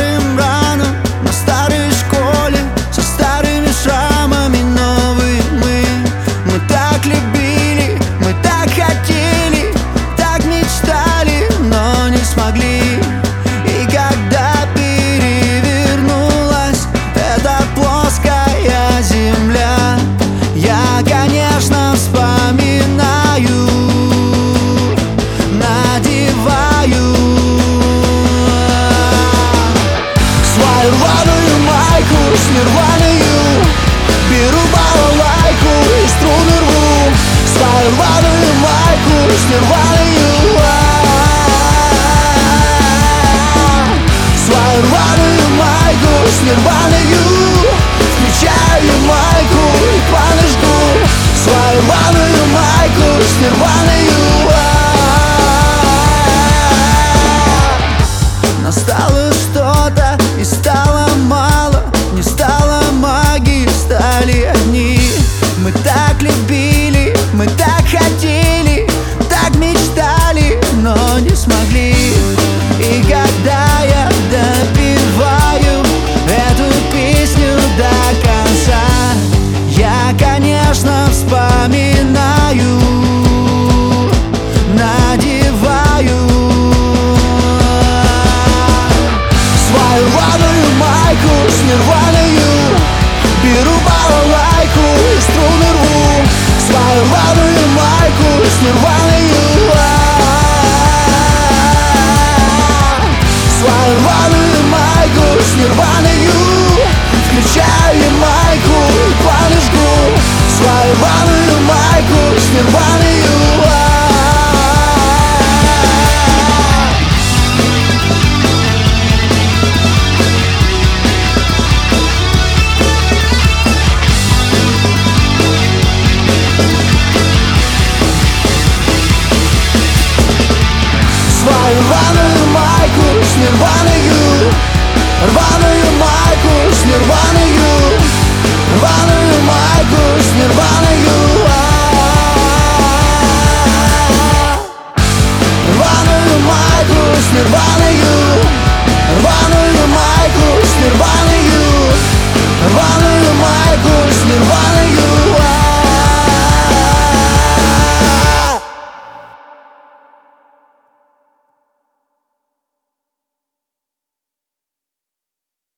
старым ранам, на старой школе, со старыми шрамами новые мы так любили, мы так хотели, так мечтали, но не смогли. И когда перевернулась эта плоская земля, я, конечно, вспоминаю, надеваю свою рваную майку с нирваною, беру балалайку и струны рву. Свою рваную майку с нирваною, свою рваную майку с нирваною, включаю майку и планы жгу. Свою рваную майку с нирваною. Настало что-то и стало мало, не стало магии, стали одни. Мы так любили, мы так хотели, так мечтали, но не смогли. И когда я допеваю эту песню до конца, я, конечно, вспоминаю, надеваю свою рваную майку с нирваною, беру балалайку и струны рву. Свою рваную майку с нирваною, свою рваную майку с нирваною, включаю майку и планы жгу. Свою рваную майку с нирваною. Свою рваную майку с нирваною, рваную майку с нирваною, рваную майку с нирваною.